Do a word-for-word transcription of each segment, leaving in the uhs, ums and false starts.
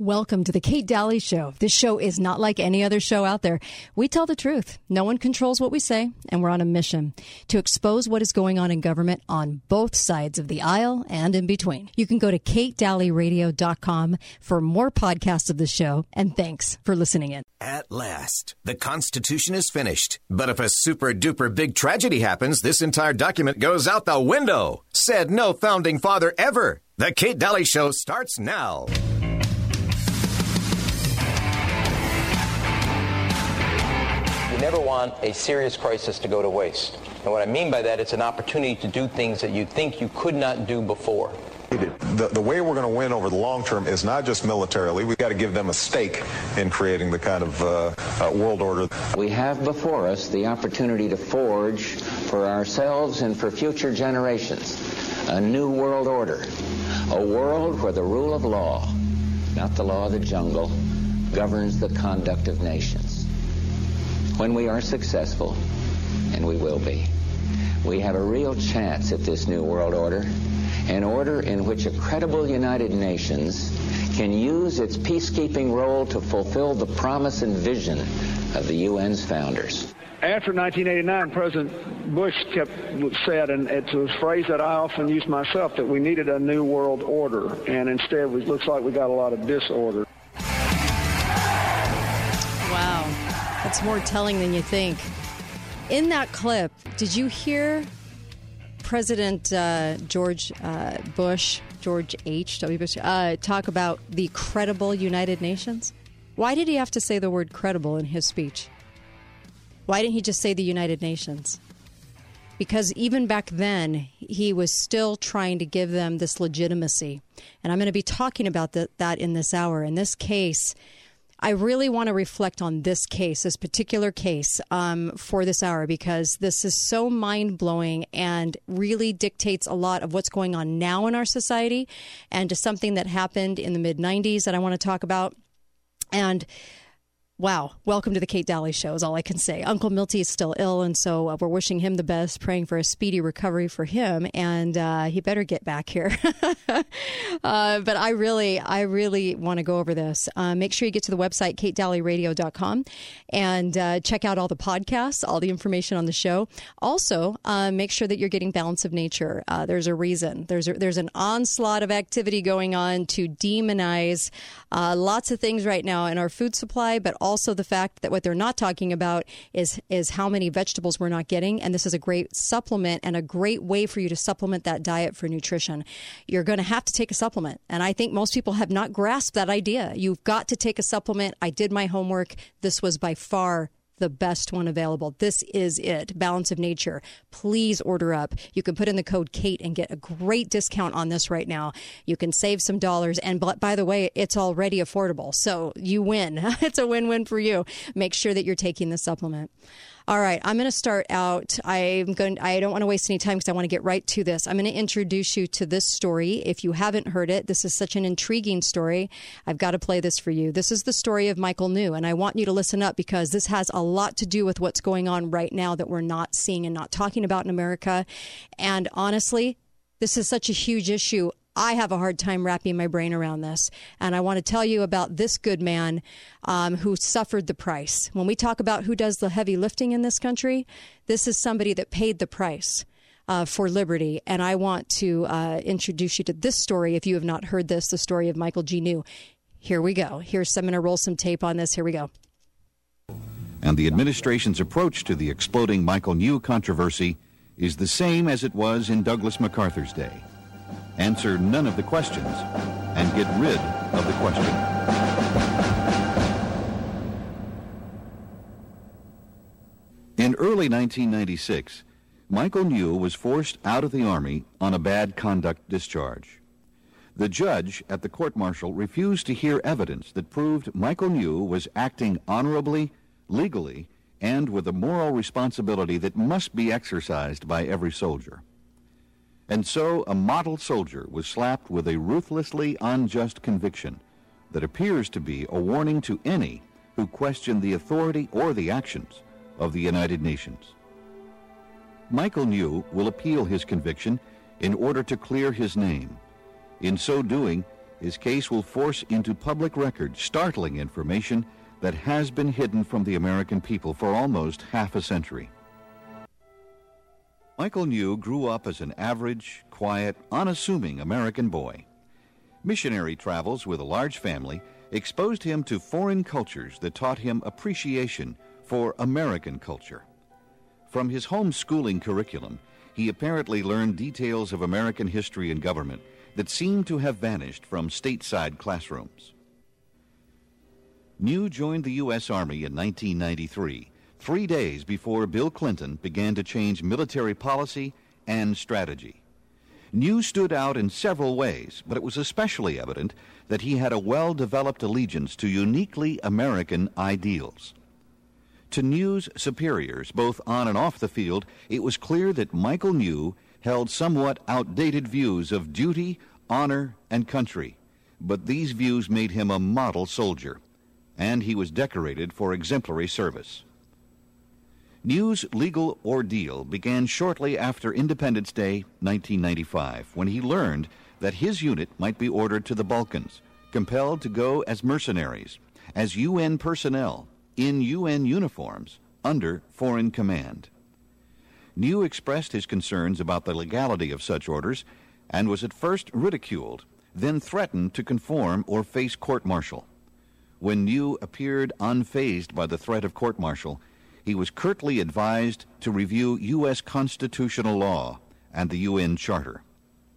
Welcome to the Kate Daly Show. This show is not like any other show out there. We tell the truth. No one controls what we say, and we're on a mission to expose what is going on in government on both sides of the aisle and in between. You can go to kate daly radio dot com for more podcasts of the show, and thanks for listening in. At last, the Constitution is finished. But if a super-duper big tragedy happens, this entire document goes out the window. Said no founding father ever. The Kate Daly Show starts now. You never want a serious crisis to go to waste. And what I mean by that, it's an opportunity to do things that you think you could not do before. The, the way we're going to win over the long term is not just militarily. We've got to give them a stake in creating the kind of uh, uh, world order. We have before us the opportunity to forge for ourselves and for future generations a new world order, a world where the rule of law, not the law of the jungle, governs the conduct of nations. When we are successful, and we will be, we have a real chance at this new world order, an order in which a credible United Nations can use its peacekeeping role to fulfill the promise and vision of the U N's founders. After nineteen eighty-nine, President Bush kept said, and it's a phrase that I often use myself, that we needed a new world order, and instead it looks like we got a lot of disorder. Wow, that's more telling than you think. In that clip, did you hear President uh, George uh, Bush, George H W. Bush, uh, talk about the credible United Nations? Why did he have to say the word credible in his speech? Why didn't he just say the United Nations? Because even back then, he was still trying to give them this legitimacy. And I'm going to be talking about the, that in this hour. In this case, I really want to reflect on this case, this particular case, um, for this hour, because this is so mind-blowing and really dictates a lot of what's going on now in our society, and to something that happened in the mid nineties that I want to talk about. And wow, welcome to the Kate Daly Show is all I can say. Uncle Milty is still ill, and so uh, we're wishing him the best, praying for a speedy recovery for him, and uh, he better get back here. uh, but I really, I really want to go over this. Uh, make sure you get to the website, kate daly radio dot com, and uh, check out all the podcasts, all the information on the show. Also, uh, make sure that you're getting Balance of Nature. Uh, there's a reason. There's a, there's an onslaught of activity going on to demonize uh, lots of things right now in our food supply, but also the fact that what they're not talking about is is how many vegetables we're not getting. And this is a great supplement and a great way for you to supplement that diet for nutrition. You're going to have to take a supplement. And I think most people have not grasped that idea. You've got to take a supplement. I did my homework. This was by far the best one available. This is it. Balance of Nature. Please order up. You can put in the code KATE and get a great discount on this right now. You can save some dollars. And by the way, it's already affordable. So you win. It's a win-win for you. Make sure that you're taking the supplement. All right, I'm going to start out. I'm going. I don't want to waste any time because I want to get right to this. I'm going to introduce you to this story. If you haven't heard it, this is such an intriguing story. I've got to play this for you. This is the story of Michael New, and I want you to listen up because this has a lot to do with what's going on right now that we're not seeing and not talking about in America. And honestly, this is such a huge issue. I have a hard time wrapping my brain around this. And I want to tell you about this good man um, who suffered the price. When we talk about who does the heavy lifting in this country, this is somebody that paid the price uh, for liberty. And I want to uh, introduce you to this story. If you have not heard this, the story of Michael G. New. Here we go. Here's, I'm going to roll some tape on this. Here we go. And the administration's approach to the exploding Michael New controversy is the same as it was in Douglas MacArthur's day. Answer none of the questions and get rid of the question. In early nineteen ninety-six, Michael New was forced out of the Army on a bad conduct discharge. The judge at the court-martial refused to hear evidence that proved Michael New was acting honorably, legally, and with a moral responsibility that must be exercised by every soldier. And so a model soldier was slapped with a ruthlessly unjust conviction that appears to be a warning to any who question the authority or the actions of the United Nations. Michael New will appeal his conviction in order to clear his name. In so doing, his case will force into public record startling information that has been hidden from the American people for almost half a century. Michael New grew up as an average, quiet, unassuming American boy. Missionary travels with a large family exposed him to foreign cultures that taught him appreciation for American culture. From his homeschooling curriculum, he apparently learned details of American history and government that seemed to have vanished from stateside classrooms. New joined the U S Army in nineteen ninety-three, three days before Bill Clinton began to change military policy and strategy. New stood out in several ways, but it was especially evident that he had a well-developed allegiance to uniquely American ideals. To New's superiors, both on and off the field, it was clear that Michael New held somewhat outdated views of duty, honor, and country, but these views made him a model soldier, and he was decorated for exemplary service. New's legal ordeal began shortly after Independence Day, nineteen ninety-five, when he learned that his unit might be ordered to the Balkans, compelled to go as mercenaries, as U N personnel, in U N uniforms, under foreign command. New expressed his concerns about the legality of such orders and was at first ridiculed, then threatened to conform or face court-martial. When New appeared unfazed by the threat of court-martial, he was curtly advised to review U S constitutional law and the U N Charter.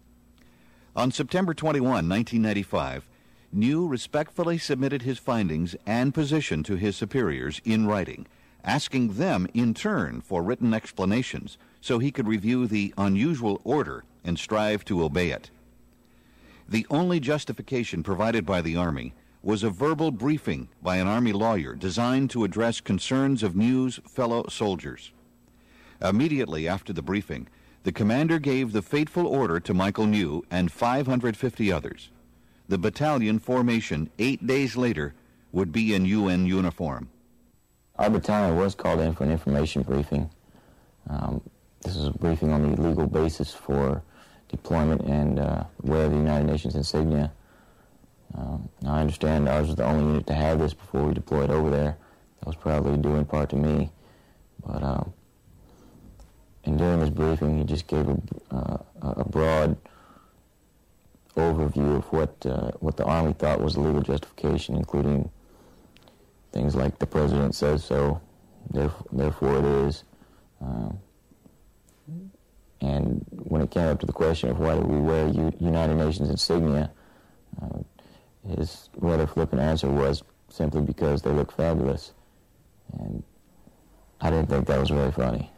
On September twenty-first, nineteen ninety-five, New respectfully submitted his findings and position to his superiors in writing, asking them in turn for written explanations so he could review the unusual order and strive to obey it. The only justification provided by the Army was a verbal briefing by an Army lawyer designed to address concerns of New's fellow soldiers. Immediately after the briefing, the commander gave the fateful order to Michael New and five hundred fifty others. The battalion formation eight days later would be in U N uniform. Our battalion was called in for an information briefing. Um, this is a briefing on the legal basis for deployment and uh, wear the United Nations insignia. Um, now I understand ours was the only unit to have this before we deployed over there. That was probably due in part to me. But um, and during this briefing, he just gave a, uh, a broad overview of what uh, what the Army thought was the legal justification, including things like the President says so, therefore, therefore it is. Um, and when it came up to the question of why do we wear U- United Nations insignia, uh, his rather flippant answer was simply because they look fabulous. And I didn't think that was very funny.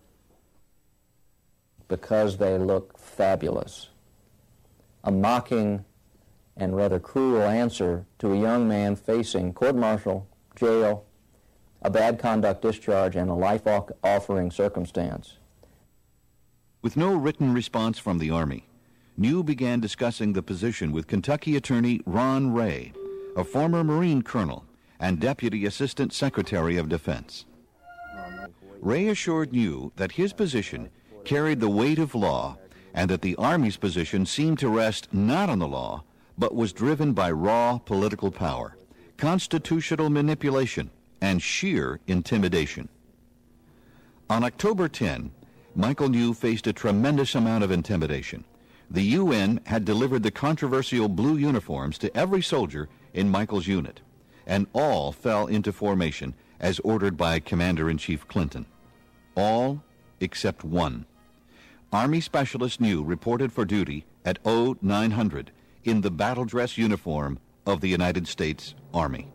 Because they look fabulous. A mocking and rather cruel answer to a young man facing court-martial, jail, a bad conduct discharge, and a life-offering circumstance. With no written response from the Army, New began discussing the position with Kentucky Attorney Ron Ray, a former Marine colonel and Deputy Assistant Secretary of Defense. Ray assured New that his position carried the weight of law and that the Army's position seemed to rest not on the law, but was driven by raw political power, constitutional manipulation, and sheer intimidation. On October tenth, Michael New faced a tremendous amount of intimidation. The U N had delivered the controversial blue uniforms to every soldier in Michael's unit, and all fell into formation as ordered by Commander-in-Chief Clinton. All except one. Army Specialist New reported for duty at O nine hundred in the battle dress uniform of the United States Army.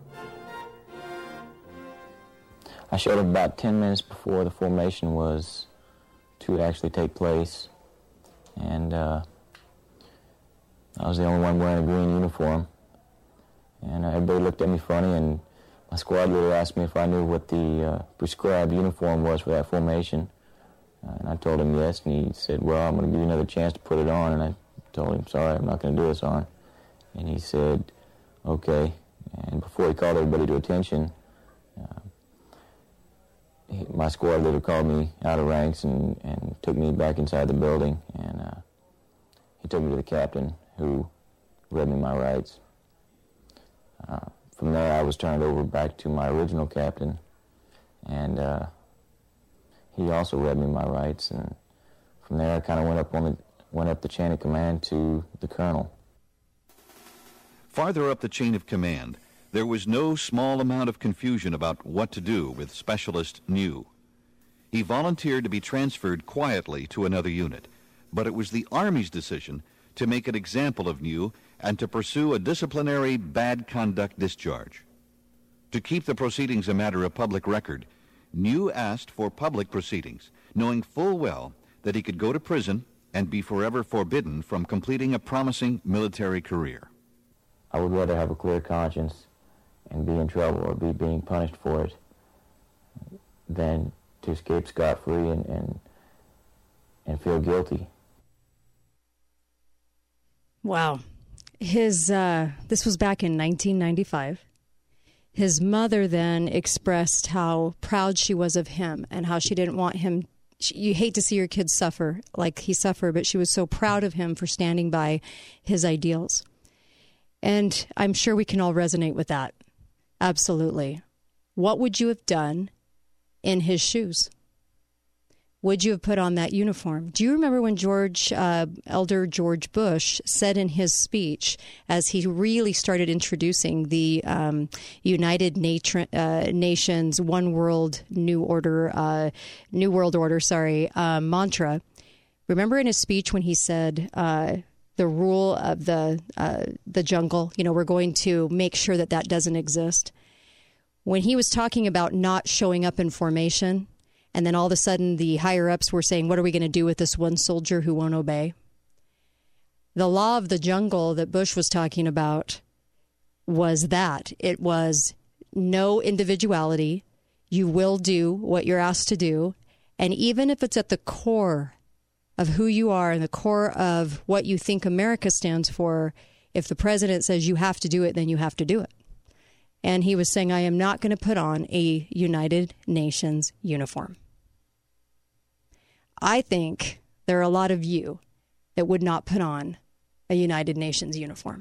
I showed up about ten minutes before the formation was to actually take place, and uh, I was the only one wearing a green uniform, and everybody looked at me funny, and my squad leader asked me if I knew what the uh, prescribed uniform was for that formation, uh, and I told him yes, and he said, well, I'm going to give you another chance to put it on, and I told him, sorry, I'm not going to do this on, and he said, okay, and before he called everybody to attention, uh, he, my squad leader called me out of ranks and, and took me back inside the building, and uh, he took me to the captain, who read me my rights. Uh, from there, I was turned over back to my original captain, and uh, he also read me my rights. And from there, I kind of went up on the went up the chain of command to the colonel. Farther up the chain of command, there was no small amount of confusion about what to do with Specialist New. He volunteered to be transferred quietly to another unit, but it was the Army's decision to make an example of New and to pursue a disciplinary bad conduct discharge. To keep the proceedings a matter of public record, New asked for public proceedings, knowing full well that he could go to prison and be forever forbidden from completing a promising military career. I would rather have a clear conscience and be in trouble or be being punished for it than to escape scot-free and, and, and feel guilty. Wow. His uh, this was back in nineteen ninety-five. His mother then expressed how proud she was of him and how she didn't want him. She, you hate to see your kids suffer like he suffered, but she was so proud of him for standing by his ideals. And I'm sure we can all resonate with that. Absolutely. What would you have done in his shoes? Would you have put on that uniform? Do you remember when George, uh, Elder George Bush said in his speech, as he really started introducing the um, United Nat- uh, Nations One World New Order, uh, New World Order, sorry, uh, mantra? Remember in his speech when he said uh, the rule of the uh, the jungle? You know, we're going to make sure that that doesn't exist. When he was talking about not showing up in formation. And then all of a sudden, the higher-ups were saying, what are we going to do with this one soldier who won't obey? The law of the jungle that Bush was talking about was that. It was no individuality. You will do what you're asked to do. And even if it's at the core of who you are and the core of what you think America stands for, if the president says you have to do it, then you have to do it. And he was saying, I am not going to put on a United Nations uniform. I think there are a lot of you that would not put on a United Nations uniform.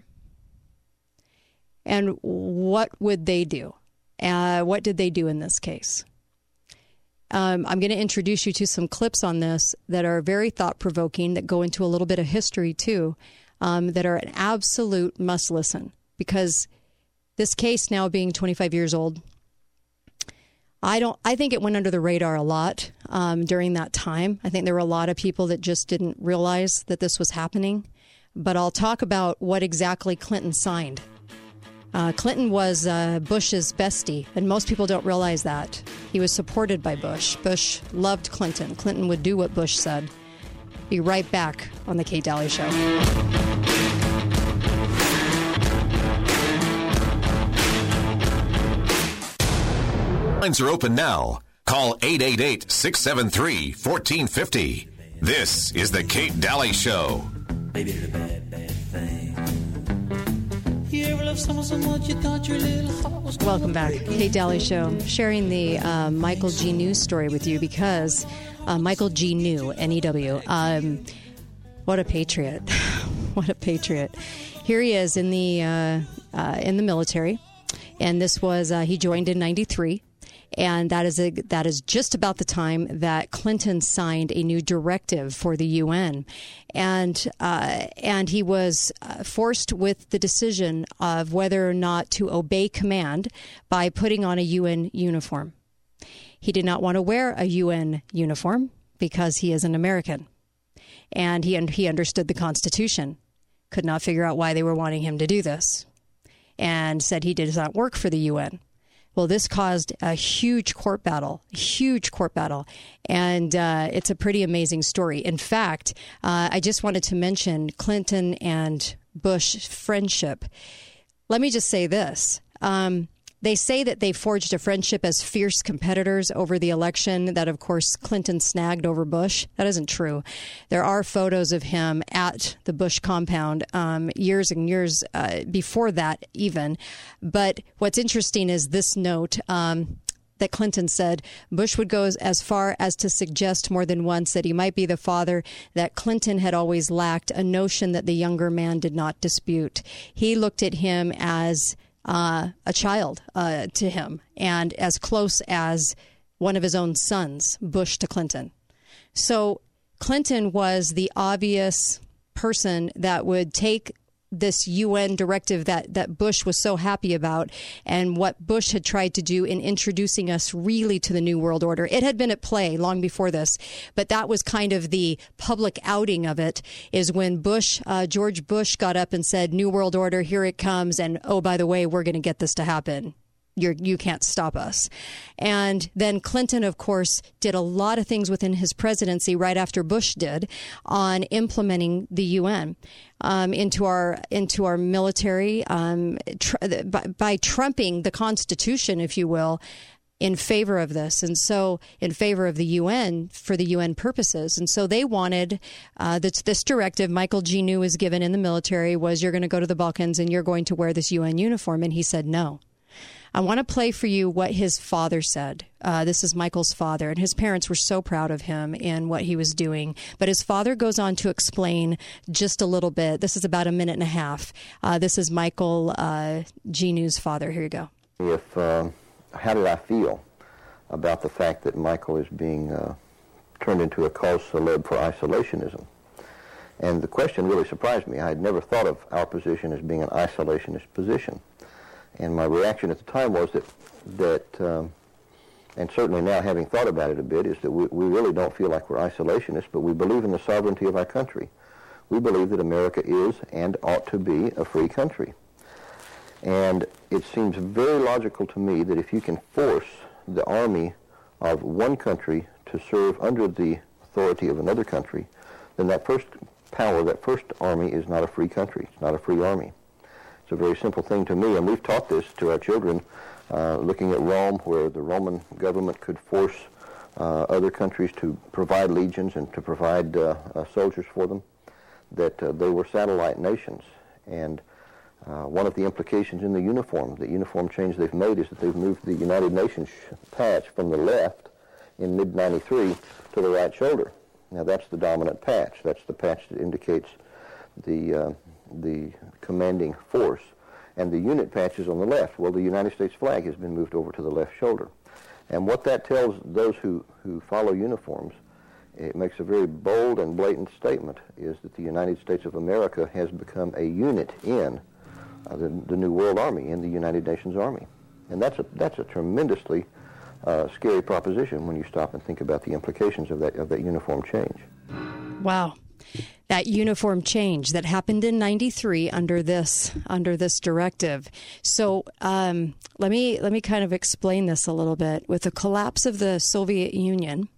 And what would they do? Uh, what did they do in this case? Um, I'm going to introduce you to some clips on this that are very thought-provoking, that go into a little bit of history, too, um, that are an absolute must-listen. Because this case now being twenty-five years old, I don't. I think it went under the radar a lot um, during that time. I think there were a lot of people that just didn't realize that this was happening. But I'll talk about what exactly Clinton signed. Uh, Clinton was uh, Bush's bestie, and most people don't realize that. He was supported by Bush. Bush loved Clinton. Clinton would do what Bush said. Be right back on The Kate Daly Show. Lines are open now. Call eight eight eight, six seven three, one four five zero. This is The Kate Daly Show. Baby, the bad, bad thing. You ever love someone so much you thought your little heart was gone? Welcome back. Kate Daly Show. Sharing the uh, Michael G. New story with you because uh, Michael G. New, N E W. Um, what a patriot. What a patriot. Here he is in the, uh, uh, in the military. And this was, uh, he joined in ninety-three. And that is a, that is just about the time that Clinton signed a new directive for the U N, and uh, and he was uh, forced with the decision of whether or not to obey command by putting on a U N uniform. He did not want to wear a U N uniform because he is an American, and he he understood the Constitution. Could not figure out why they were wanting him to do this, and said he does not work for the U N. Well, this caused a huge court battle, huge court battle, and uh, it's a pretty amazing story. In fact, uh, I just wanted to mention Clinton and Bush friendship. Let me just say this. Um, they say that they forged a friendship as fierce competitors over the election that, of course, Clinton snagged over Bush. That isn't true. There are photos of him at the Bush compound um, years and years uh, before that even. But what's interesting is this note. Um, that Clinton said. Bush would go as, as far as to suggest more than once that he might be the father that Clinton had always lacked, a notion that the younger man did not dispute. He looked at him as uh, a child uh, to him, and as close as one of his own sons, Bush to Clinton. So Clinton was the obvious person that would take this U N directive that, that Bush was so happy about, and what Bush had tried to do in introducing us really to the New World Order. It had been at play long before this, but that was kind of the public outing of it, is when Bush, uh, George Bush got up and said, New World Order, here it comes, and oh, by the way, we're going to get this to happen. You're, you can't stop us. And then Clinton, of course, did a lot of things within his presidency right after Bush did on implementing the U N um, into our into our military um, tr- by, by trumping the Constitution, if you will, in favor of this. And so in favor of the U N for the U N purposes. And so they wanted uh, this, this directive Michael G. New was given in the military was, you're going to go to the Balkans and you're going to wear this U N uniform. And he said no. I want to play for you what his father said. Uh, this is Michael's father, and his parents were so proud of him and what he was doing. But his father goes on to explain just a little bit. This is about a minute and a half. Uh, this is Michael uh, G. New's father. Here you go. If uh, how did I feel about the fact that Michael is being uh, turned into a cause célèbre for isolationism? And the question really surprised me. I had never thought of our position as being an isolationist position. And my reaction at the time was that, that um, and certainly now having thought about it a bit, is that we, we really don't feel like we're isolationists, but we believe in the sovereignty of our country. We believe that America is and ought to be a free country. And it seems very logical to me that if you can force the army of one country to serve under the authority of another country, then that first power, that first army is not a free country. It's not a free army. It's a very simple thing to me, and we've taught this to our children, uh, looking at Rome, where the Roman government could force uh, other countries to provide legions and to provide uh, uh, soldiers for them, that uh, they were satellite nations. And uh, one of the implications in the uniform, the uniform change they've made, is that they've moved the United Nations patch from the left in mid ninety-three to the right shoulder. Now that's the dominant patch. That's the patch that indicates the uh, the commanding force, and the unit patch is on the left. Well, the United States flag has been moved over to the left shoulder. And what that tells those who, who follow uniforms, it makes a very bold and blatant statement, is that the United States of America has become a unit in uh, the, the New World Army, in the United Nations Army. And that's a, that's a tremendously uh, scary proposition when you stop and think about the implications of that, of that uniform change. Wow. That uniform change that happened in ninety-three under this under this directive. So um, let me let me kind of explain this a little bit. With the collapse of the Soviet Union,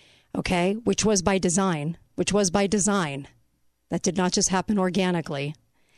okay, which was by design, which was by design, that did not just happen organically.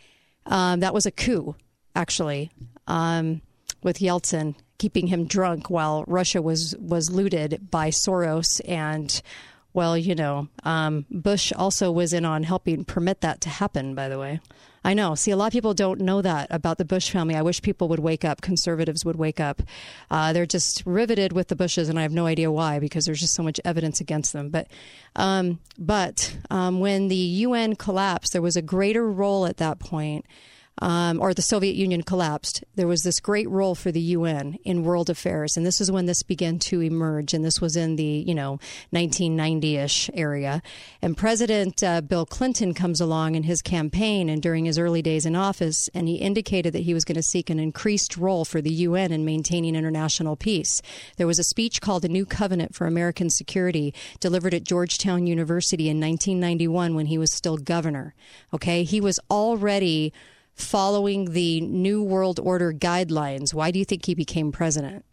Um, that was a coup, actually, um, with Yeltsin keeping him drunk while Russia was was looted by Soros and. Well, you know, um, Bush also was in on helping permit that to happen, by the way. I know. See, a lot of people don't know that about the Bush family. I wish people would wake up. Conservatives would wake up. Uh, they're just riveted with the Bushes, and I have no idea why, because there's just so much evidence against them. But um, but um, when the U N collapsed, there was a greater role at that point. Um, or the Soviet Union collapsed, there was this great role for the U N in world affairs. And this is when this began to emerge. And this was in the, you know, nineteen ninety-ish area. And President uh, Bill Clinton comes along in his campaign and during his early days in office, and he indicated that he was going to seek an increased role for the U N in maintaining international peace. There was a speech called A New Covenant for American Security delivered at Georgetown University in nineteen ninety-one when he was still governor. Okay, he was already following the New World Order guidelines. Why do you think he became president?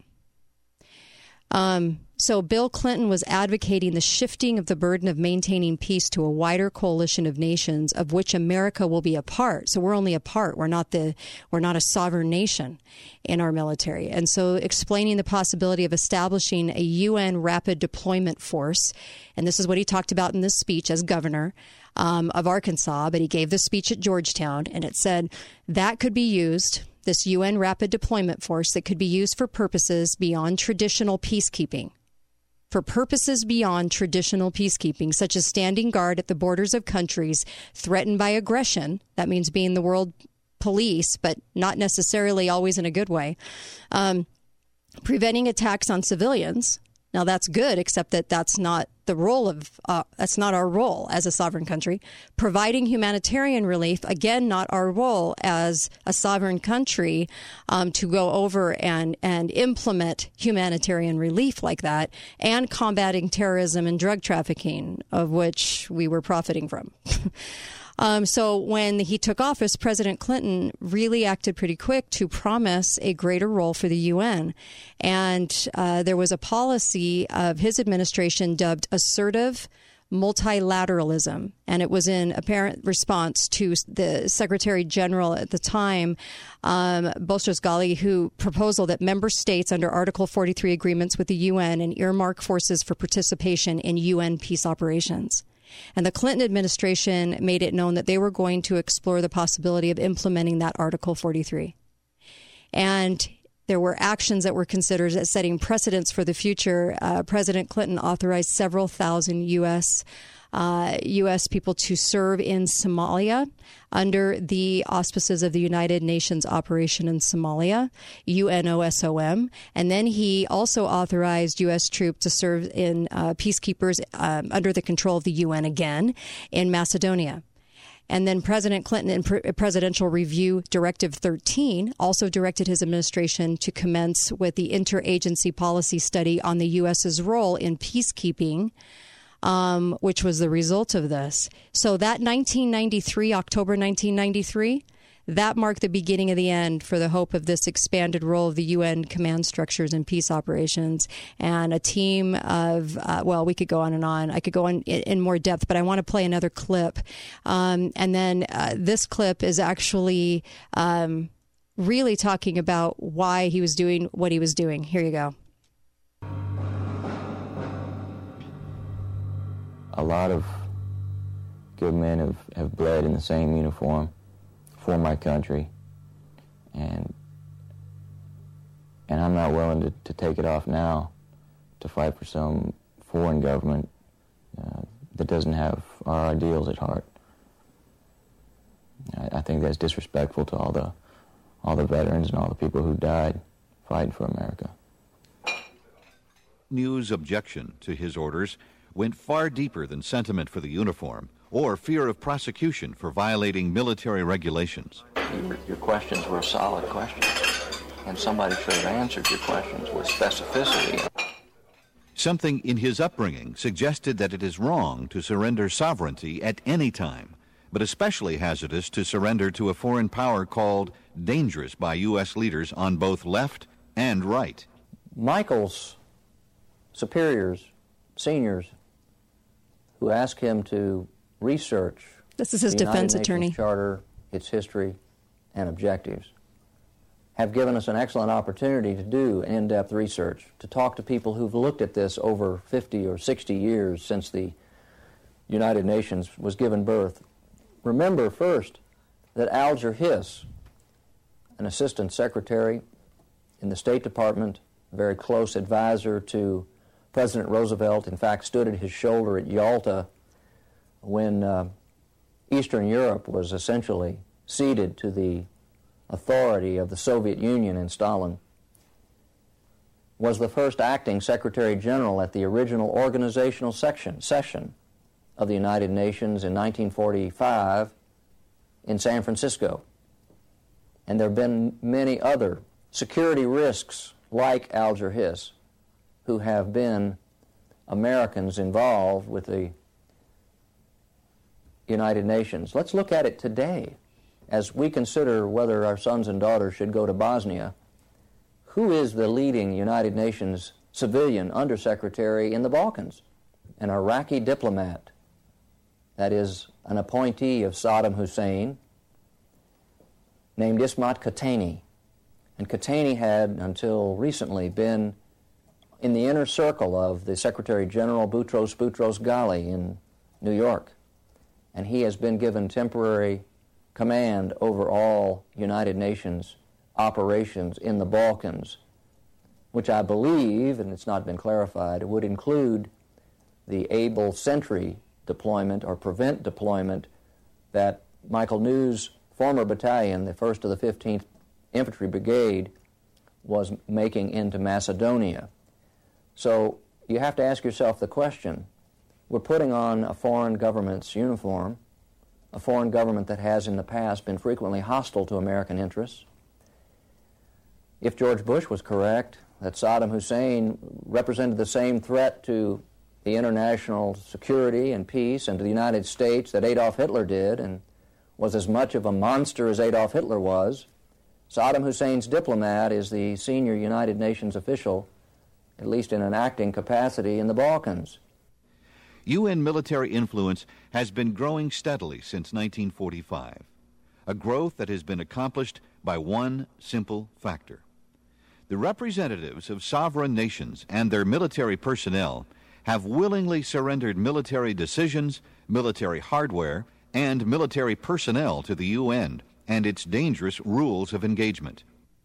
Um, so Bill Clinton was advocating the shifting of the burden of maintaining peace to a wider coalition of nations of which America will be a part. So we're only a part. We're not the we're not a sovereign nation in our military. And so explaining the possibility of establishing a U N rapid deployment force, and this is what he talked about in this speech as governor um, of Arkansas, but he gave this speech at Georgetown, and it said that could be used this U N Rapid Deployment Force that could be used for purposes beyond traditional peacekeeping. For purposes beyond traditional peacekeeping, such as standing guard at the borders of countries threatened by aggression. That means being the world police, but not necessarily always in a good way. Um, preventing attacks on civilians. Now, that's good, except that that's not the role of, uh, that's not our role as a sovereign country. Providing humanitarian relief, again, not our role as a sovereign country um, to go over and, and implement humanitarian relief like that, and combating terrorism and drug trafficking, of which we were profiting from. Um, so when he took office, President Clinton really acted pretty quick to promise a greater role for the U N. And uh, there was a policy of his administration dubbed assertive multilateralism. And it was in apparent response to the Secretary General at the time, um, Boutros-Ghali, who proposal that member states under Article forty-three agreements with the U N and earmark forces for participation in U N peace operations. And the Clinton administration made it known that they were going to explore the possibility of implementing that Article forty-three. And there were actions that were considered as setting precedents for the future. Uh, President Clinton authorized several thousand U S Uh, U S people to serve in Somalia under the auspices of the United Nations Operation in Somalia, U N O S O M. And then he also authorized U S troops to serve in uh, peacekeepers um, under the control of the U N again in Macedonia. And then President Clinton, in Pre- Presidential Review Directive thirteen, also directed his administration to commence with the interagency policy study on the U S's role in peacekeeping, Um, which was the result of this. So that nineteen ninety-three, October nineteen ninety-three, that marked the beginning of the end for the hope of this expanded role of the U N command structures in peace operations, and a team of, uh, well, we could go on and on. I could go on in, in more depth, but I want to play another clip. Um, and then uh, this clip is actually um, really talking about why he was doing what he was doing. Here you go. A lot of good men have, have bled in the same uniform for my country, and and I'm not willing to, to take it off now to fight for some foreign government uh, that doesn't have our ideals at heart. I, I think that's disrespectful to all the all the veterans and all the people who died fighting for America. New's objection to his orders went far deeper than sentiment for the uniform or fear of prosecution for violating military regulations. Your, your questions were solid questions, and somebody should have answered your questions with specificity. Something in his upbringing suggested that it is wrong to surrender sovereignty at any time, but especially hazardous to surrender to a foreign power called dangerous by U S leaders on both left and right. Michael's superiors, seniors, who asked him to research this is his the defense United attorney Nations Charter, its history, and objectives, have given us an excellent opportunity to do in-depth research, to talk to people who've looked at this over fifty or sixty years since the United Nations was given birth. Remember first that Alger Hiss, an assistant secretary in the State Department, a very close advisor to President Roosevelt, in fact, stood at his shoulder at Yalta when uh, Eastern Europe was essentially ceded to the authority of the Soviet Union and Stalin, was the first acting Secretary General at the original organizational section, session of the United Nations in nineteen forty-five in San Francisco. And there have been many other security risks like Alger Hiss, who have been Americans involved with the United Nations. Let's look at it today as we consider whether our sons and daughters should go to Bosnia. Who is the leading United Nations civilian undersecretary in the Balkans? An Iraqi diplomat, that is, an appointee of Saddam Hussein, named Ismat Qahtani. And Qahtani had, until recently, been in the inner circle of the Secretary General Boutros Boutros-Ghali in New York. And he has been given temporary command over all United Nations operations in the Balkans, which I believe, and it's not been clarified, would include the Able Sentry deployment or prevent deployment that Michael New's former battalion, the first of the fifteenth Infantry Brigade, was making into Macedonia. So you have to ask yourself the question, we're putting on a foreign government's uniform, a foreign government that has in the past been frequently hostile to American interests. If George Bush was correct, that Saddam Hussein represented the same threat to the international security and peace and to the United States that Adolf Hitler did, and was as much of a monster as Adolf Hitler was, Saddam Hussein's diplomat is the senior United Nations official, at least in an acting capacity, in the Balkans. U N military influence has been growing steadily since nineteen forty-five, a growth that has been accomplished by one simple factor. The representatives of sovereign nations and their military personnel have willingly surrendered military decisions, military hardware, and military personnel to the U N and its dangerous rules of engagement.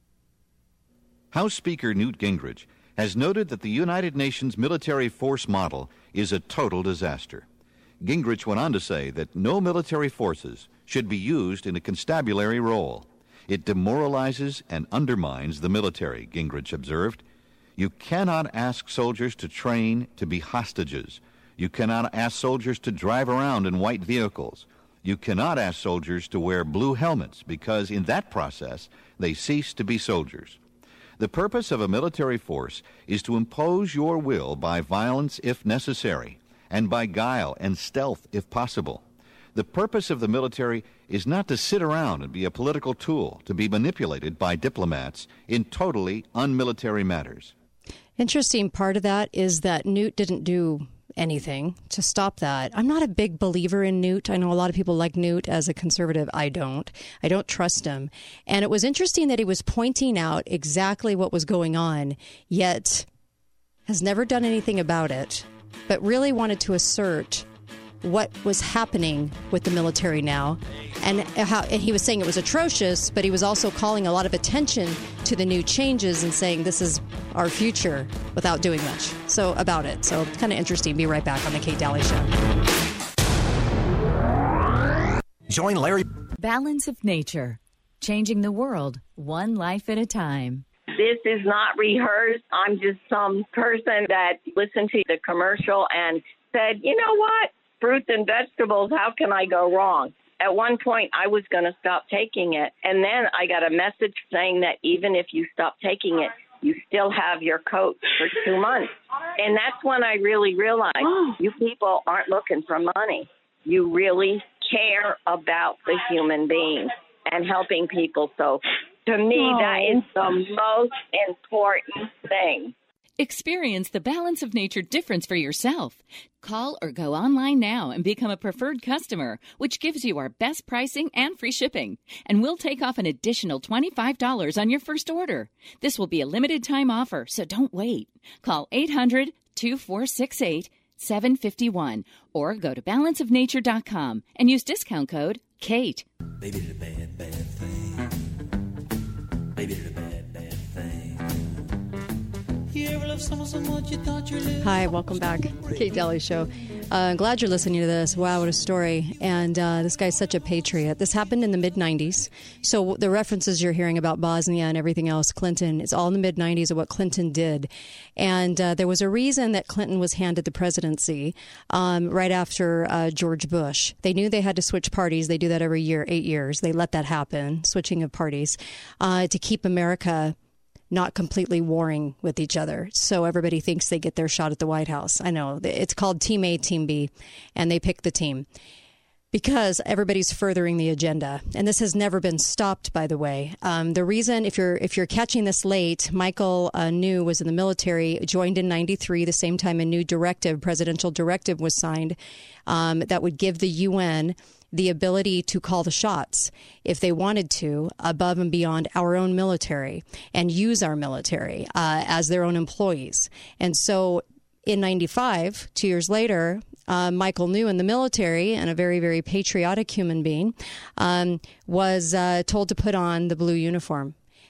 House Speaker Newt Gingrich has noted that the United Nations military force model is a total disaster. Gingrich went on to say that no military forces should be used in a constabulary role. It demoralizes and undermines the military, Gingrich observed. You cannot ask soldiers to train to be hostages. You cannot ask soldiers to drive around in white vehicles. You cannot ask soldiers to wear blue helmets because in that process they cease to be soldiers. The purpose of a military force is to impose your will by violence if necessary, and by guile and stealth if possible. The purpose of the military is not to sit around and be a political tool to be manipulated by diplomats in totally unmilitary matters. Interesting part of that is that Newt didn't do anything to stop that. I'm not a big believer in Newt. I know a lot of people like Newt as a conservative. I don't. I don't trust him. And it was interesting that he was pointing out exactly what was going on, yet has never done anything about it, but really wanted to assert what was happening with the military now. And how and he was saying it was atrocious, but he was also calling a lot of attention to the new changes and saying this is our future without doing much so about it. So kind of interesting. Be right back on the Kate Daly Show. Join Larry. Balance of Nature. Changing the world, one life at a time. This is not rehearsed. I'm just some person that listened to the commercial and said, you know what? Fruits and vegetables, how can I go wrong? At one point, I was going to stop taking it. And then I got a message saying that even if you stop taking it, you still have your coat for two months. And that's when I really realized you people aren't looking for money. You really care about the human being and helping people. So to me, that is the most important thing. Experience the Balance of Nature difference for yourself. Call or go online now and become a preferred customer, which gives you our best pricing and free shipping. And we'll take off an additional twenty-five dollars on your first order. This will be a limited time offer, so don't wait. Call eight hundred, two four six eight, seven five one or go to balance of nature dot com and use discount code KATE. Baby did a bad, bad thing. Baby did a bad, bad thing. You ever love someone so much you thought you lived? Hi, welcome back. Kate Daly Show. Uh, glad you're listening to this. Wow, what a story. And uh, this guy's such a patriot. This happened in the mid nineties. So the references you're hearing about Bosnia and everything else, Clinton, it's all in the mid nineties of what Clinton did. And uh, there was a reason that Clinton was handed the presidency um, right after uh, George Bush. They knew they had to switch parties. They do that every year, eight years. They let that happen, switching of parties, uh, to keep America not completely warring with each other. So everybody thinks they get their shot at the White House. I know. It's called Team A, Team B, and they pick the team because everybody's furthering the agenda. And this has never been stopped, by the way. Um, the reason, if you're if you're catching this late, Michael uh, New was in the military, joined in ninety-three, the same time a new directive, presidential directive was signed um, that would give the U N the ability to call the shots if they wanted to above and beyond our own military and use our military uh, as their own employees. And so in ninety-five, two years later, uh, Michael New in the military, and a very, very patriotic human being, um, was uh, told to put on the blue uniform.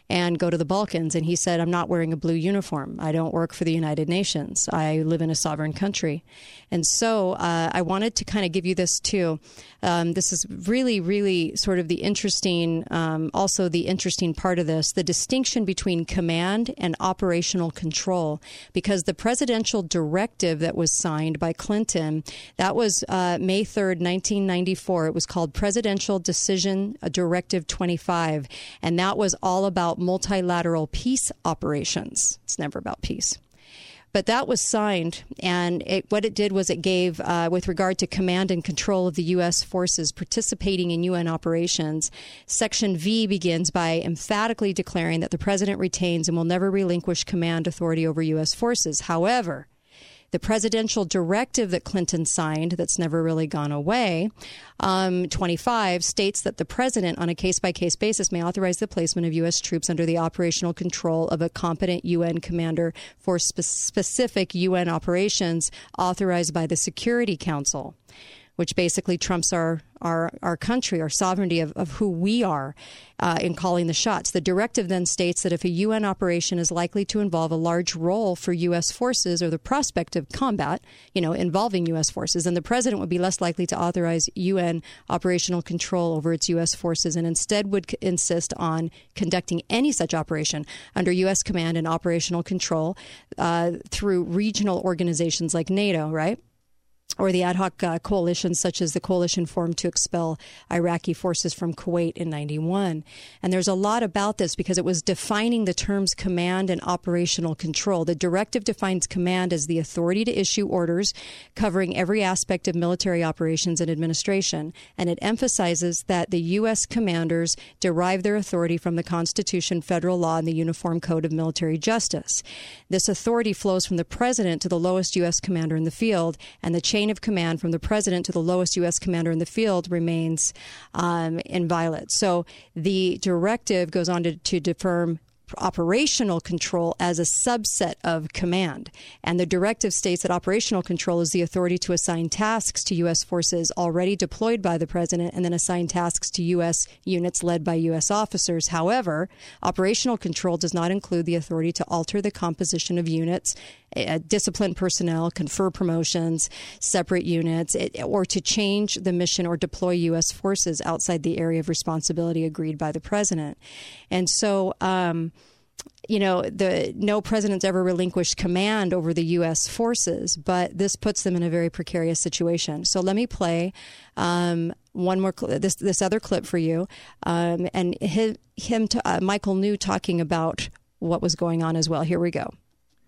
and go to the Balkans. And he said, I'm not wearing a blue uniform. I don't work for the United Nations. I live in a sovereign country. And so uh, I wanted to kind of give you this too. Um, this is really, really sort of the interesting, um, also the interesting part of this, the distinction between command and operational control, because the presidential directive that was signed by Clinton, that was uh, May third, nineteen ninety-four. It was called Presidential Decision Directive twenty-five, and that was all about multilateral peace operations. It's never about peace. But that was signed, and it, what it did was it gave, uh, with regard to command and control of the U S forces participating in U N operations, Section V begins by emphatically declaring that the president retains and will never relinquish command authority over U S forces. However, the presidential directive that Clinton signed, that's never really gone away, um, twenty-five, states that the president, on a case-by-case basis, may authorize the placement of U S troops under the operational control of a competent U N commander for spe- specific U N operations authorized by the Security Council, which basically trumps our our, our country, our sovereignty of, of who we are uh, in calling the shots. The directive then states that if a U N operation is likely to involve a large role for U S forces or the prospect of combat, you know, involving U S forces, then the president would be less likely to authorize U N operational control over its U S forces and instead would c- insist on conducting any such operation under U S command and operational control uh, through regional organizations like NATO, right? Or the ad hoc uh, coalitions such as the coalition formed to expel Iraqi forces from Kuwait in ninety-one. And there's a lot about this because it was defining the terms command and operational control. The directive defines command as the authority to issue orders covering every aspect of military operations and administration. And it emphasizes that the U S commanders derive their authority from the Constitution, federal law, and the Uniform Code of Military Justice. This authority flows from the president to the lowest U S commander in the field, and the chain of command from the president to the lowest U S commander in the field remains um, inviolate. So the directive goes on to, to affirm operational control as a subset of command. And the directive states that operational control is the authority to assign tasks to U S forces already deployed by the president and then assign tasks to U S units led by U S officers. However, operational control does not include the authority to alter the composition of units, uh, discipline personnel, confer promotions, separate units, it, or to change the mission or deploy U S forces outside the area of responsibility agreed by the president. And so, um, you know, the no president's ever relinquished command over the U S forces, but this puts them in a very precarious situation. So let me play um, one more cl- this this other clip for you, um, and him, him to, uh, Michael New talking about what was going on as well. Here we go.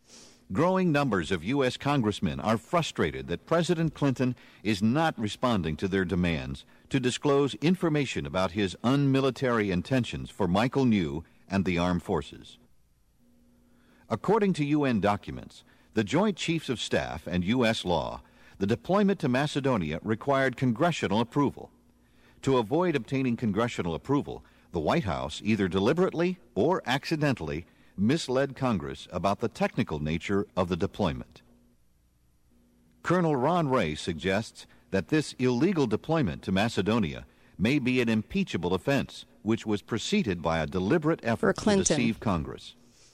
Growing numbers of U S congressmen are frustrated that President Clinton is not responding to their demands to disclose information about his unmilitary intentions for Michael New and the armed forces. According to U N documents, the Joint Chiefs of Staff and U S law, the deployment to Macedonia required congressional approval. To avoid obtaining congressional approval, the White House either deliberately or accidentally misled Congress about the technical nature of the deployment. Colonel Ron Ray suggests that this illegal deployment to Macedonia may be an impeachable offense, which was preceded by a deliberate effort to deceive Congress.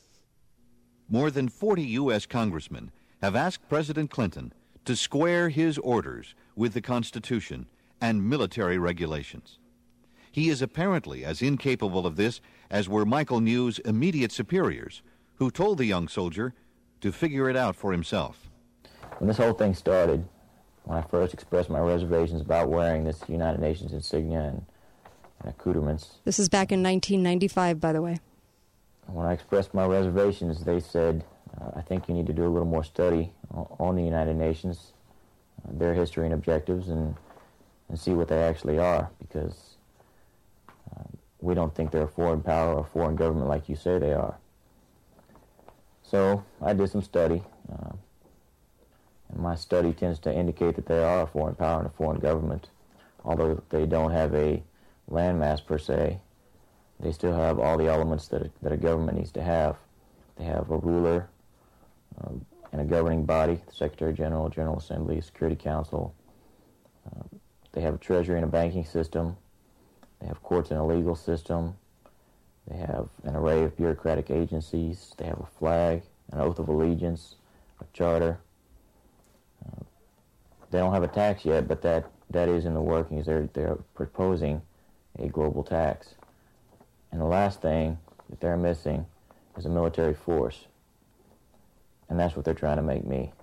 More than forty U S congressmen have asked President Clinton to square his orders with the Constitution and military regulations. He is apparently as incapable of this as were Michael New's immediate superiors, who told the young soldier to figure it out for himself. When this whole thing started, when I first expressed my reservations about wearing this United Nations insignia and, and accoutrements... This is back in nineteen ninety-five, by the way. When I expressed my reservations, they said, uh, I think you need to do a little more study on the United Nations, uh, their history and objectives, and, and see what they actually are, because uh, we don't think they're a foreign power or a foreign government like you say they are. So I did some study, uh, and my study tends to indicate that they are a foreign power and a foreign government, although they don't have a landmass per se. They still have all the elements that a, that a government needs to have. They have a ruler um, and a governing body, the Secretary General, General Assembly, Security Council. Uh, they have a treasury and a banking system. They have courts and a legal system. They have an array of bureaucratic agencies. They have a flag, an oath of allegiance, a charter. Uh, they don't have a tax yet, but that, that is in the workings. They're, they're proposing a global tax. And the last thing that they're missing is a military force. And that's what they're trying to make me.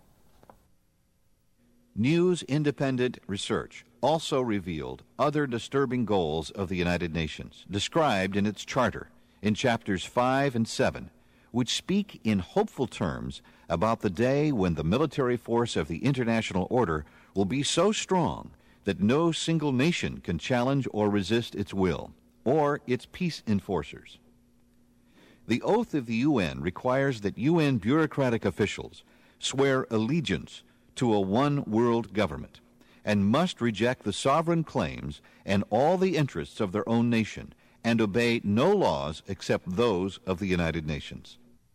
New's independent research also revealed other disturbing goals of the United Nations, described in its charter in chapters five and seven, which speak in hopeful terms about the day when the military force of the international order will be so strong that no single nation can challenge or resist its will, or its peace enforcers. The oath of the U N requires that U N bureaucratic officials swear allegiance to a one-world government and must reject the sovereign claims and all the interests of their own nation and obey no laws except those of the United Nations.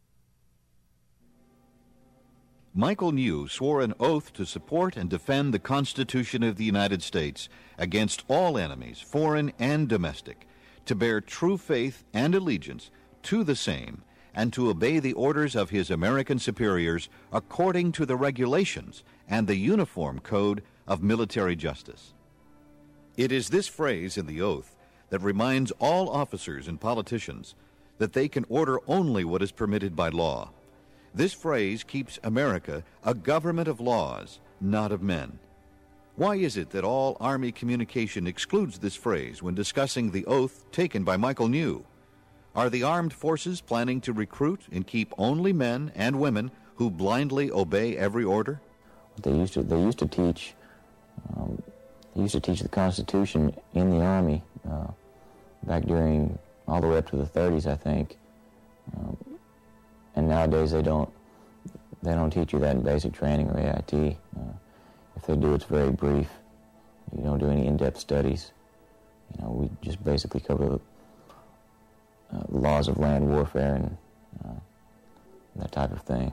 Michael New swore an oath to support and defend the Constitution of the United States against all enemies, foreign and domestic, to bear true faith and allegiance to the same, and to obey the orders of his American superiors according to the regulations and the Uniform Code of Military Justice. It is this phrase in the oath that reminds all officers and politicians that they can order only what is permitted by law. This phrase keeps America a government of laws, not of men. Why is it that all Army communication excludes this phrase when discussing the oath taken by Michael New? Are the armed forces planning to recruit and keep only men and women who blindly obey every order? They used to. They used to teach. Um, they used to teach the Constitution in the Army uh, back during all the way up to the thirties, I think. Um, and nowadays they don't. They don't teach you that in basic training or A I T. Uh, if they do, it's very brief. You don't do any in-depth studies. You know, we just basically cover the Uh, laws of land warfare and uh, that type of thing.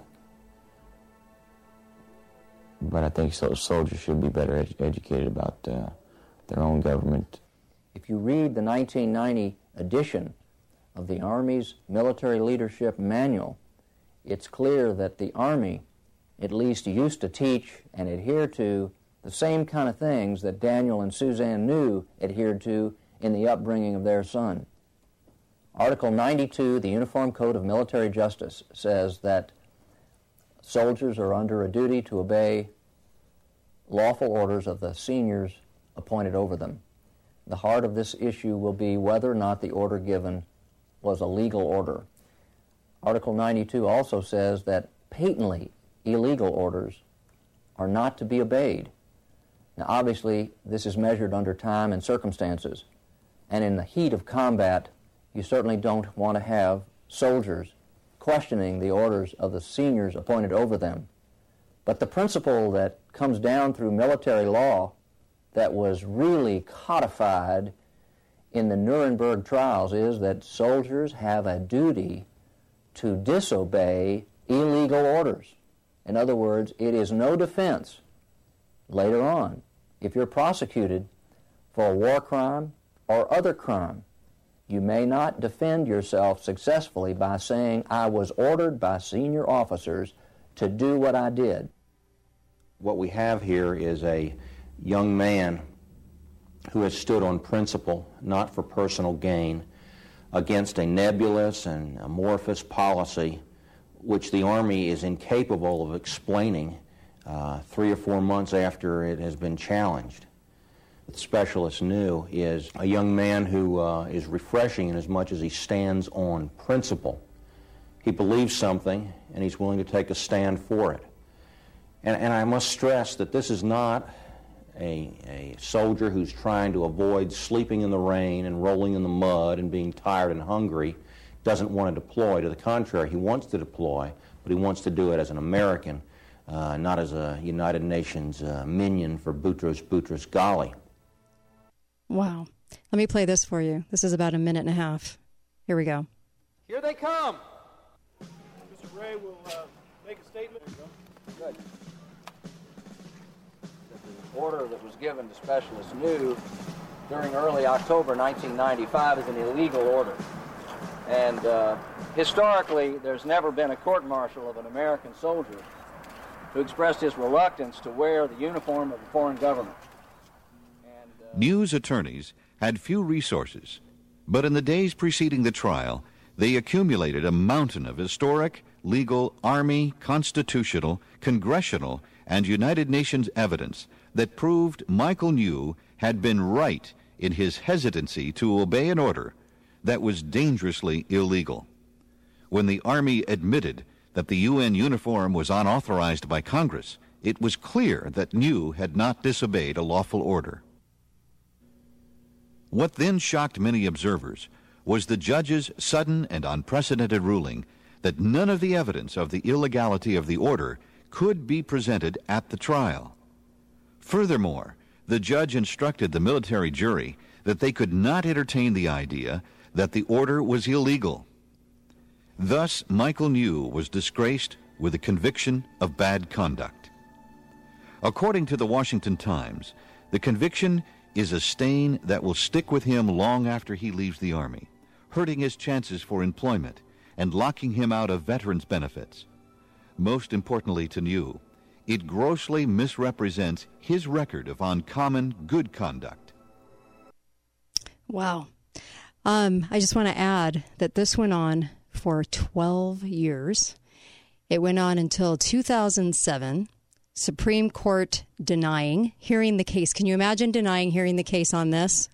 But I think so, soldiers should be better ed- educated about uh, their own government. If you read the nineteen ninety edition of the Army's Military Leadership Manual, it's clear that the Army at least used to teach and adhere to the same kind of things that Daniel and Suzanne New adhered to in the upbringing of their son. Article ninety-two, the Uniform Code of Military Justice, says that soldiers are under a duty to obey lawful orders of the seniors appointed over them. The heart of this issue will be whether or not the order given was a legal order. Article ninety-two also says that patently illegal orders are not to be obeyed. Now, obviously, this is measured under time and circumstances, and in the heat of combat, you certainly don't want to have soldiers questioning the orders of the seniors appointed over them. But the principle that comes down through military law that was really codified in the Nuremberg trials is that soldiers have a duty to disobey illegal orders. In other words, it is no defense later on if you're prosecuted for a war crime or other crime. You may not defend yourself successfully by saying, I was ordered by senior officers to do what I did. What we have here is a young man who has stood on principle, not for personal gain, against a nebulous and amorphous policy which the Army is incapable of explaining uh, three or four months after it has been challenged. The specialist New is a young man who uh, is refreshing in as much as he stands on principle. He believes something, and he's willing to take a stand for it. And, and I must stress that this is not a, a soldier who's trying to avoid sleeping in the rain and rolling in the mud and being tired and hungry, doesn't want to deploy. To the contrary, he wants to deploy, but he wants to do it as an American, uh, not as a United Nations uh, minion for Boutros Boutros Ghali. Wow. Let me play this for you. This is about a minute and a half. Here we go. Here they come. Mister Gray will uh, make a statement. Good. The order that was given to Specialist New during early October nineteen ninety-five is an illegal order. And uh, historically, there's never been a court-martial of an American soldier who expressed his reluctance to wear the uniform of a foreign government. New's attorneys had few resources, but in the days preceding the trial, they accumulated a mountain of historic, legal, Army, constitutional, congressional, and United Nations evidence that proved Michael New had been right in his hesitancy to obey an order that was dangerously illegal. When the Army admitted that the U N uniform was unauthorized by Congress, it was clear that New had not disobeyed a lawful order. What then shocked many observers was the judge's sudden and unprecedented ruling that none of the evidence of the illegality of the order could be presented at the trial. Furthermore, the judge instructed the military jury that they could not entertain the idea that the order was illegal. Thus, Michael New was disgraced with a conviction of bad conduct. According to the Washington Times, the conviction is a stain that will stick with him long after he leaves the Army, hurting his chances for employment and locking him out of veterans' benefits. Most importantly to New, it grossly misrepresents his record of uncommon good conduct. Wow. Um, I just want to add that this went on for twelve years. It went on until two thousand seven. Supreme Court denying hearing the case. Can you imagine denying hearing the case on this?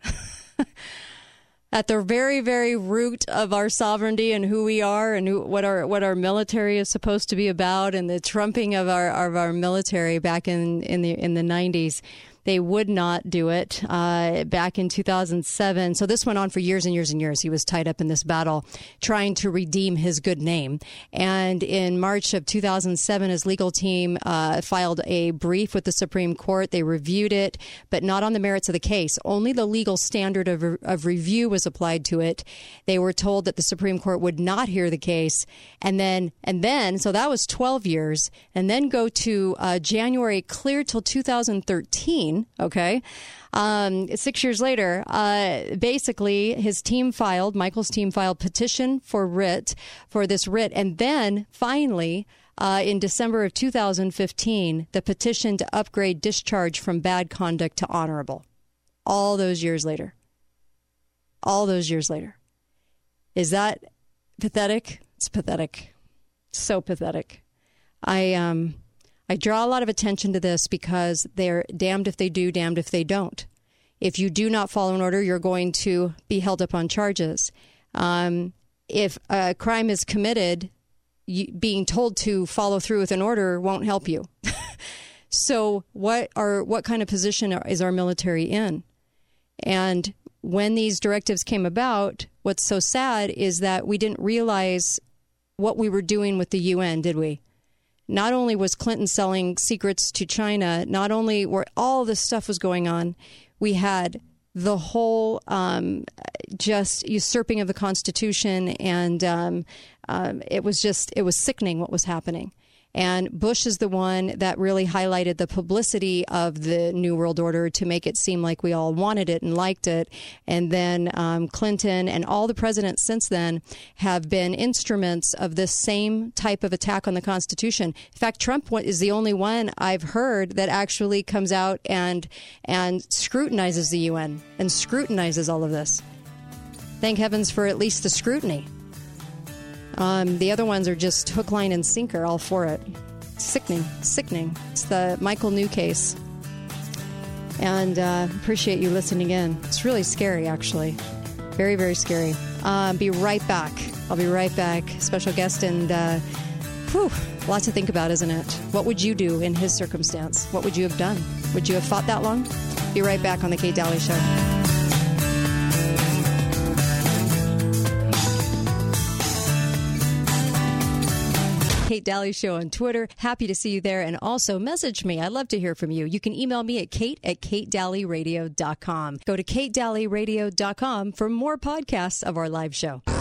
At the very, very root of our sovereignty and who we are and who, what our what our military is supposed to be about, and the trumping of our of our military back in, in the in the nineties. They would not do it uh, back in two thousand seven. So this went on for years and years and years. He was tied up in this battle trying to redeem his good name. And in March of two thousand seven, his legal team uh, filed a brief with the Supreme Court. They reviewed it, but not on the merits of the case. Only the legal standard of, of review was applied to it. They were told that the Supreme Court would not hear the case. And then, and then so that was twelve years. And then go to uh, January, clear till two thousand thirteen. Okay. Um, six years later, uh, basically his team filed, Michael's team filed petition for writ, for this writ. And then finally, uh, in December of two thousand fifteen, the petition to upgrade discharge from bad conduct to honorable. All those years later. All those years later. Is that pathetic? It's pathetic. So pathetic. I, um, I draw a lot of attention to this because they're damned if they do, damned if they don't. If you do not follow an order, you're going to be held up on charges. Um, if a crime is committed, you, being told to follow through with an order won't help you. So what are what kind of position is our military in? And when these directives came about, what's so sad is that we didn't realize what we were doing with the U N, did we? Not only was Clinton selling secrets to China, not only were all this stuff was going on, we had the whole um, just usurping of the Constitution, and um, um, it was just, it was sickening what was happening. And Bush is the one that really highlighted the publicity of the New World Order to make it seem like we all wanted it and liked it. And then um, Clinton and all the presidents since then have been instruments of this same type of attack on the Constitution. In fact, Trump is the only one I've heard that actually comes out and and scrutinizes the U N and scrutinizes all of this. Thank heavens for at least the scrutiny. Um, the other ones are just hook, line, and sinker, all for it. Sickening, sickening. It's the Michael New case. And uh, appreciate you listening in. It's really scary, actually. Very, very scary. Uh, be right back. I'll be right back. Special guest, and uh, whew, lots to think about, isn't it? What would you do in his circumstance? What would you have done? Would you have fought that long? Be right back on The Kate Daly Show. Kate Daly Show on Twitter. Happy to see you there. And also message me. I'd love to hear from you. You can email me at kate at kate daly radio dot com. Go to kate daly radio dot com for more podcasts of our live show.